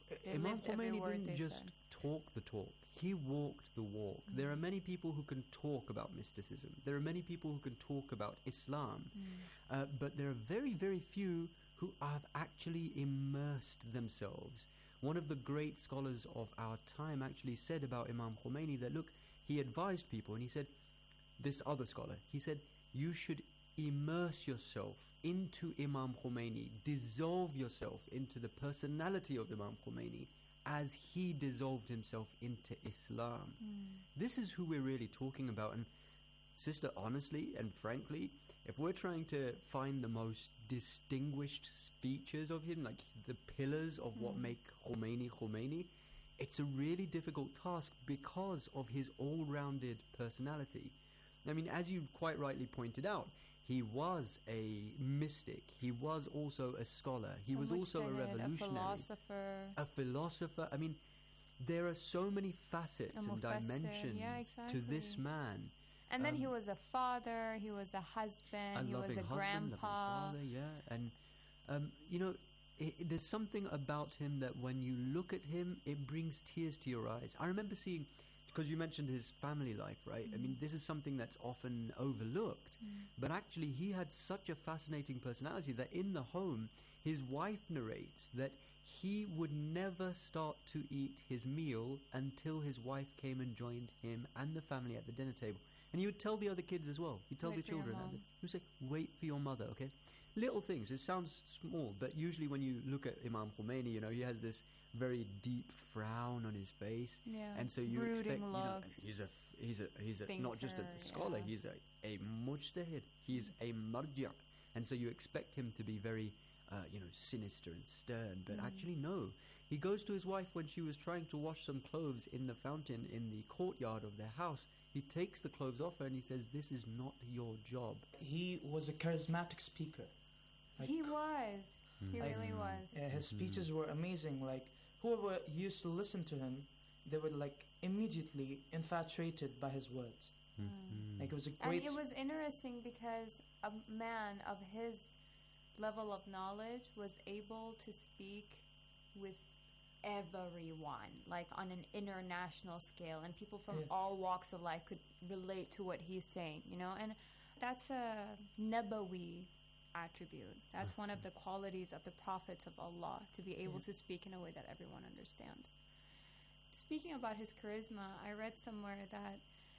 They Imam lived every Khomeini word didn't they just said. talk the talk. He walked the walk. There are many people who can talk about mysticism. There are many people who can talk about Islam. But there are very, very few who have actually immersed themselves. One of the great scholars of our time actually said about Imam Khomeini that, look, he advised people, and he said, this other scholar, he said, you should immerse yourself into Imam Khomeini, dissolve yourself into the personality of Imam Khomeini as he dissolved himself into Islam. This is who we're really talking about. And sister, honestly and frankly, if we're trying to find the most distinguished features of him, like the pillars of what make Khomeini, it's a really difficult task because of his all-rounded personality. I mean, as you quite rightly pointed out, he was a mystic. He was also a scholar. He was also a revolutionary. A philosopher. I mean, there are so many facets and dimensions to this man. And then he was a father, he was a husband, he was a grandpa. And, you know, there's something about him that when you look at him, it brings tears to your eyes. I remember seeing, because you mentioned his family life, right? I mean, this is something that's often overlooked. But actually, he had such a fascinating personality that in the home, his wife narrates that he would never start to eat his meal until his wife came and joined him and the family at the dinner table. And he would tell the other kids as well. He'd tell the children. He would say, wait for your mother, okay? Little things. It sounds small, but usually when you look at Imam Khomeini, you know, he has this very deep frown on his face. And so you expect, you know, he's a not just a scholar, he's a mujtahid. He's a marja'. And so you expect him to be very, you know, sinister and stern. But actually, no. He goes to his wife when she was trying to wash some clothes in the fountain in the courtyard of their house. He takes the clothes off her and he says, this is not your job. He was a charismatic speaker. He was. He really was. His speeches were amazing. Like, whoever used to listen to him, they were like immediately infatuated by his words. Like, it was a great... And it was interesting because a man of his level of knowledge was able to speak with everyone, like on an international scale, and people from all walks of life could relate to what he's saying, you know. And that's a Nabawi attribute. That's one of the qualities of the prophets of Allah, to be able to speak in a way that everyone understands. Speaking about his charisma, I read somewhere that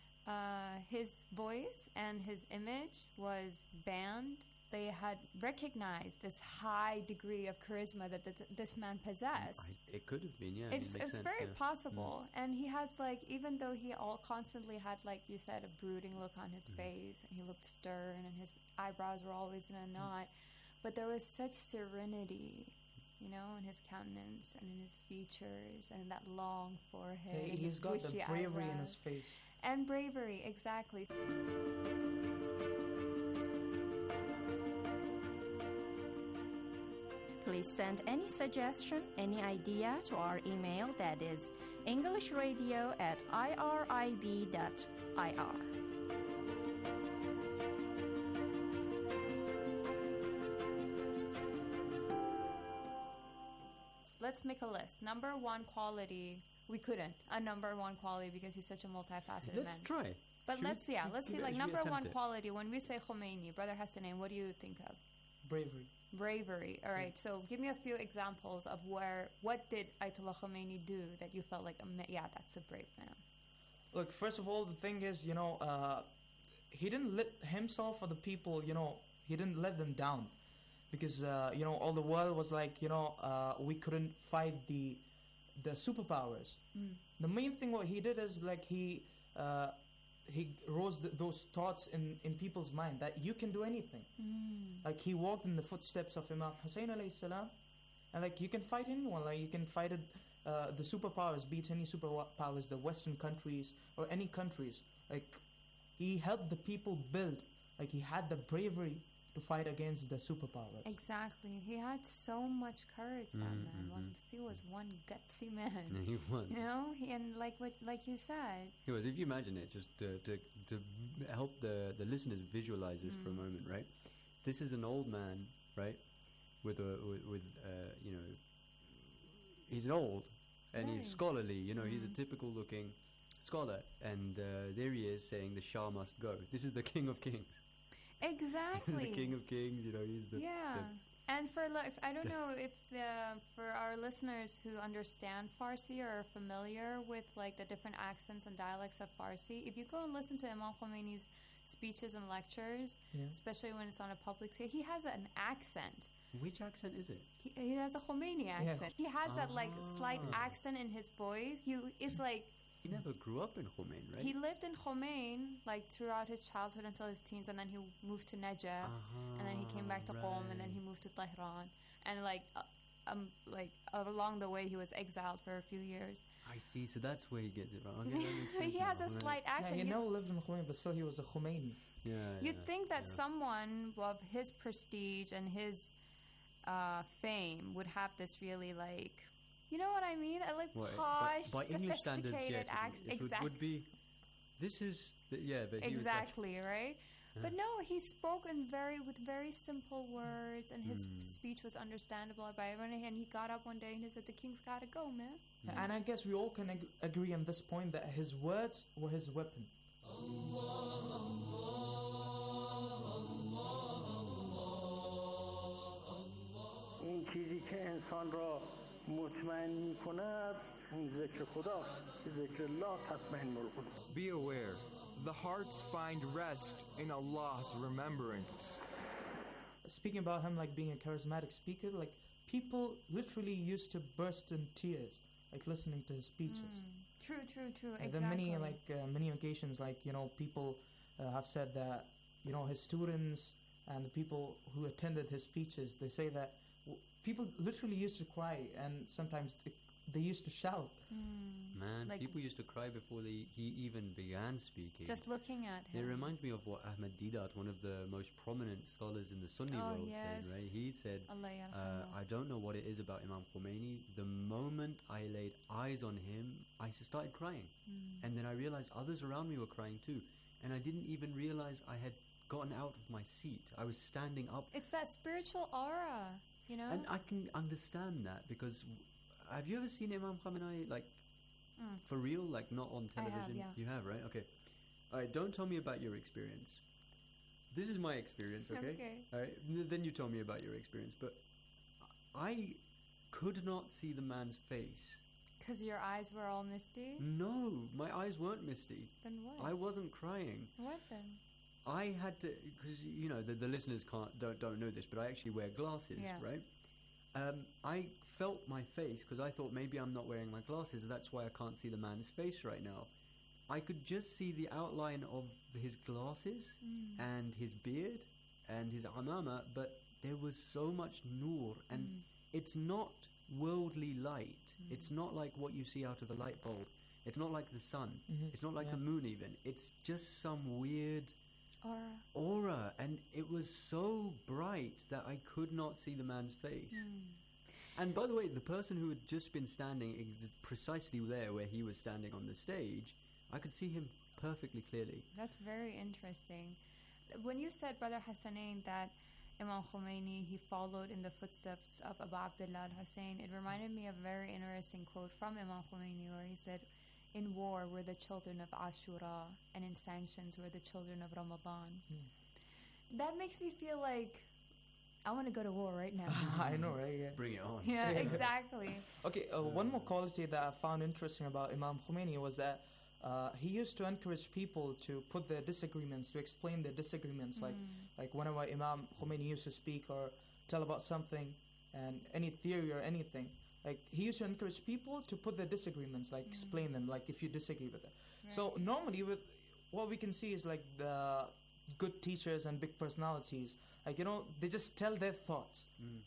his voice and his image was banned. They had recognized this high degree of charisma that this man possessed. It could have been, It's very possible. And he has, like, even though he constantly had, like you said, a brooding look on his face, and he looked stern, and his eyebrows were always in a knot, but there was such serenity, you know, in his countenance and in his features and that long forehead. He's got the bravery in his face. And bravery, exactly. Please send any suggestion, any idea to our email, that is englishradio@irib.ir. Let's make a list. Number one quality, we couldn't. A number one quality because he's such a multifaceted man. Let's try. But let's see, like number one quality, when we say Khomeini, Brother Hassanein, what do you think of? Bravery. All right. So give me a few examples of what did Ayatollah Khomeini do that you felt like, that's a brave man. Look, first of all, the thing is, you know, he didn't let himself or the people, you know, he didn't let them down, because you know, all the world was like, you know, we couldn't fight the superpowers. The main thing what he did is, like, he rose those thoughts in people's mind that you can do anything. Like, he walked in the footsteps of Imam Hussein alayhi salam, and like, you can fight anyone. Like, you can fight the superpowers, be it any superpowers, the Western countries or any countries. Like, he helped the people build. Like, he had the bravery to fight against the superpowers. Exactly. He had so much courage, that man. He was one gutsy man. He was. You know, and like you said. He was. If you imagine it, just to help the listeners visualize this for a moment, right? This is an old man, right, with you know, he's old and Right. he's scholarly. You know, he's a typical-looking scholar, and there he is saying the Shah must go. This is the King of Kings. This is Exactly. the King of Kings. You know, he's the Yeah. And for I don't know if for our listeners who understand Farsi or are familiar with like the different accents and dialects of Farsi, if you go and listen to Imam Khomeini's speeches and lectures, Yeah. especially when it's on a public stage, he has an accent. Which accent is it? He has a Khomeini accent. He has that like slight accent in his voice. It's like He never grew up in Khomein, right? he lived in Khomein like throughout his childhood until his teens, and then he moved to Najaf, and then he came back to Qom, and then he moved to Tehran, and like along the way he was exiled for a few years. I see. So that's where he gets it wrong. Okay, that makes sense He has now. a Right. slight accent. Yeah, he You- never lived in Khomeini, but still he was a Khomeini. Yeah. You'd think that someone of his prestige and his fame would have this really like, you know what I mean? A like What, posh, by English standards, sophisticated yeah, accent. it would be. This is but he was Exactly, right? Yeah. But no, he spoke with very simple words, and his speech was understandable by everyone. And he got up one day and he said, "The king's got to go, man." And I guess we all can agree on this point that his words were his weapon. این چیزی که انسان را مطمئن می کند اون ذکر خداست ذکر الله تطمئن القلوب. Be aware, the hearts find rest in Allah's remembrance. Speaking about him like being a charismatic speaker, like people literally used to burst in tears, like listening to his speeches. True. And then many occasions, like people have said that his students and the people who attended his speeches, they say that people literally used to cry, and sometimes they used to shout. Man, Like- people used to cry before he even began speaking. Just looking at It him. reminds me of what Ahmed Didat, one of the most prominent scholars in the Sunni world, yes. said, right? He said, Allah yarhamah. I don't know what it is about Imam Khomeini. The moment I laid eyes on him, I started crying. And then I realized others around me were crying too. And I didn't even realize I had gotten out of my seat. I was standing up. It's that spiritual aura, you know? And I can understand that because have you ever seen Imam Khamenei for real, like not on I have, television? yeah. You have, right? Okay. All right, don't tell me about your experience. This is my experience, okay? Okay. All right, then you tell me about your experience. But I could not see the man's face. Because your eyes were all misty? No, my eyes weren't misty. Then what? I wasn't crying. What then? I had to, because the listeners don't know this, but I actually wear glasses, Yeah. right? I felt my face because I thought maybe I'm not wearing my glasses. That's why I can't see the man's face right now. I could just see the outline of his glasses and his beard and his amama, but there was so much nur, and it's not worldly light. It's not like what you see out of a light bulb. It's not like the sun. It's not like the moon even. It's just some weird aura, and it was so bright that I could not see the man's face. And by the way, the person who had just been standing precisely there where he was standing on the stage, I could see him perfectly clearly. That's very interesting. When you said, Brother Hassanain, that Imam Khomeini, he followed in the footsteps of Abu Abdullah al-Hussein, it reminded me of a very interesting quote from Imam Khomeini where he said, "In war we're the children of Ashura, and in sanctions we're the children of Ramadan." That makes me feel like I want to go to war right now. I know, right? Yeah. Bring it on. Yeah, exactly. Okay, one more quality that I found interesting about Imam Khomeini was that he used to encourage people to put their disagreements, to explain their disagreements. Like whenever Imam Khomeini used to speak or tell about something, and any theory or anything, like he used to encourage people to put their disagreements, like explain them, like if you disagree with it. Right. So normally, with what we can see is like the good teachers and big personalities, like they just tell their thoughts.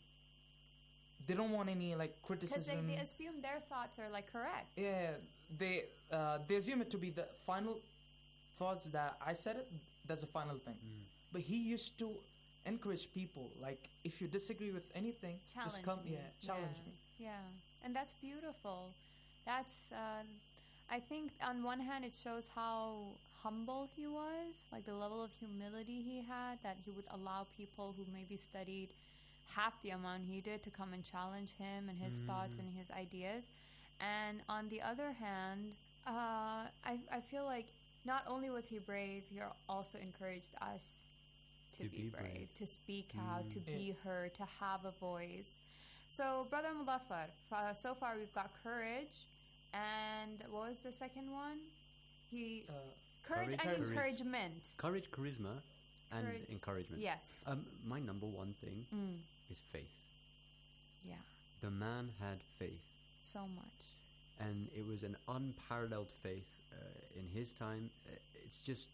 They don't want any like Because criticism. they assume their thoughts are like correct. Yeah, they assume it to be the final thoughts that I said it. That's the final thing. But he used to encourage people, like if you disagree with anything, just come, challenge me. Yeah, and that's beautiful. That's I think on one hand it shows how humble he was, like the level of humility he had, that he would allow people who maybe studied half the amount he did to come and challenge him and his thoughts and his ideas. And on the other hand, I feel like not only was he brave, he also encouraged us to be brave, to speak out, to be heard, to have a voice. So, Brother Mudaffar, so far we've got courage, and what was the second one? Courage and encouragement. Courage, charisma, and encouragement. Yes. My number one thing is faith. Yeah. The man had faith. So much. And it was an unparalleled faith in his time. It's just,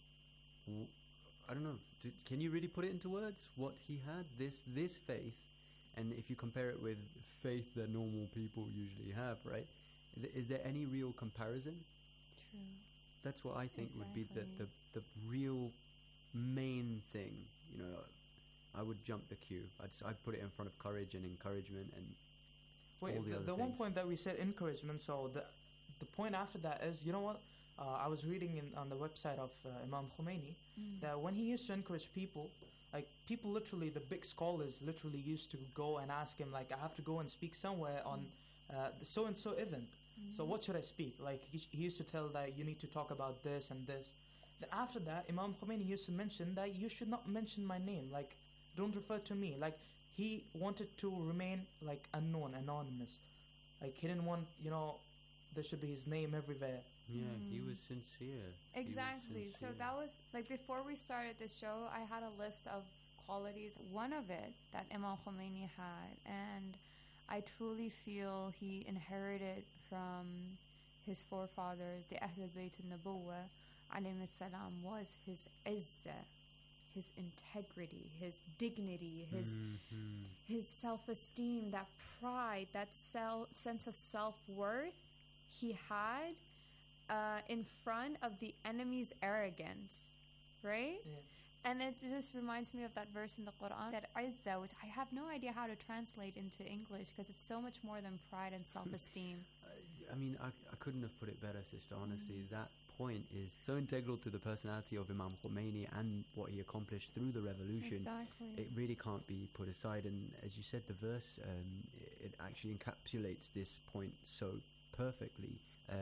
I don't know. Can you really put it into words? What he had, this faith, and if you compare it with faith that normal people usually have, right? Is there any real comparison? True. That's what I think would be the real main thing. You know, I would jump the queue. I'd put it in front of courage and encouragement and all the other things. One point that we said encouragement, so the point after that is, you know what? I was reading on the website of Imam Khomeini that when he used to encourage people, like people literally, the big scholars literally used to go and ask him, like, I have to go and speak somewhere on the so-and-so event. So what should I speak? Like he used to tell that you need to talk about this and this. Then after that, Imam Khomeini used to mention that you should not mention my name. Like, don't refer to me. Like, he wanted to remain like unknown, anonymous. Like he didn't want, there should be his name everywhere. Yeah, he was sincere. Exactly. So that was, like, before we started this show, I had a list of qualities. One of it that Imam Khomeini had, and I truly feel he inherited from his forefathers, the Ahlul Bayt al-Nubuwwah, alayhi salam, was his izzah, his integrity, his dignity, his self-esteem, that pride, that sense of self-worth he had in front of the enemy's arrogance, right? Yeah. And it just reminds me of that verse in the Quran, that izzah, which I have no idea how to translate into English because it's so much more than pride and self-esteem. I mean, I couldn't have put it better, sister, honestly. That point is so integral to the personality of Imam Khomeini and what he accomplished through the revolution. Exactly. It really can't be put aside. And as you said, the verse, it actually encapsulates this point so perfectly.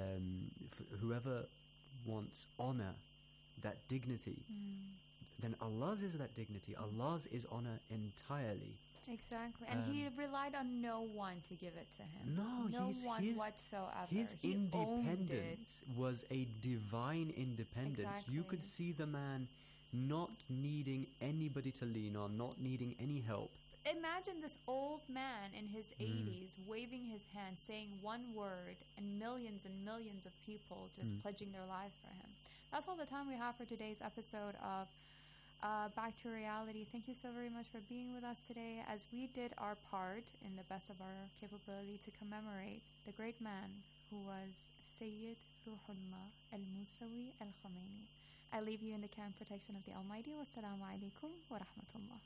Whoever wants honor, that dignity, then Allah's is that dignity. Allah's is honor entirely. Exactly. And he relied on no one to give it to him. No one whatsoever. His he independence was a divine independence. Exactly. You could see the man not needing anybody to lean on, not needing any help. Imagine this old man in his 80s waving his hand, saying one word, and millions of people just pledging their lives for him. That's all the time we have for today's episode of Back to Reality. Thank you so very much for being with us today as we did our part in the best of our capability to commemorate the great man who was Sayyid Ruhullah al-Musawi al-Khomeini. I leave you in the care and protection of the Almighty. Wassalamu alaikum wa rahmatullah.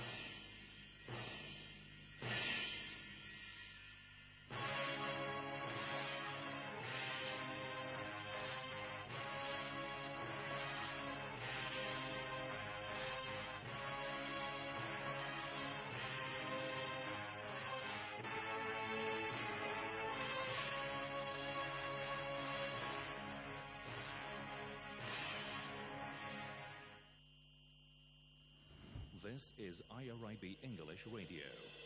This is IRIB English Radio.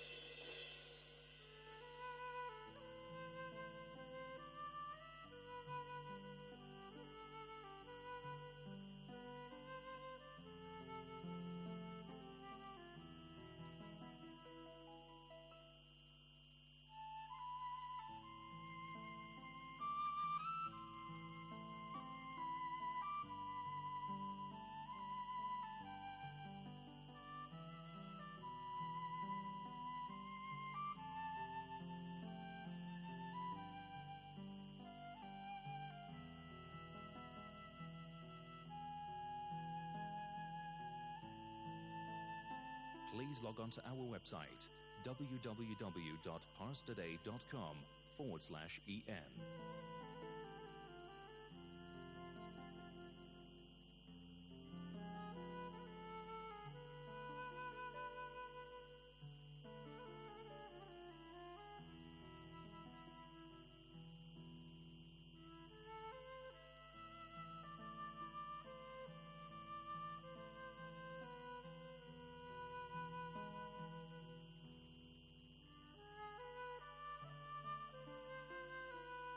Please log on to our website, www.parstoday.com/EN.